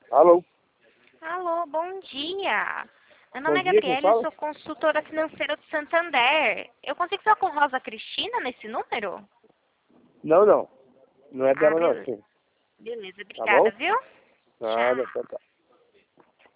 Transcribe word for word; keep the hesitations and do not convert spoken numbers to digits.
Alô? Alô, bom dia. Meu Bom nome é dia, quem Gabriela, eu fala? sou consultora financeira do Santander. Eu consigo falar com Rosa Cristina nesse número? Não, não. Não é Ah, dela não, beleza. sim. Beleza, Tá obrigada, bom? viu? Nada, Tchau. tchau, tchau.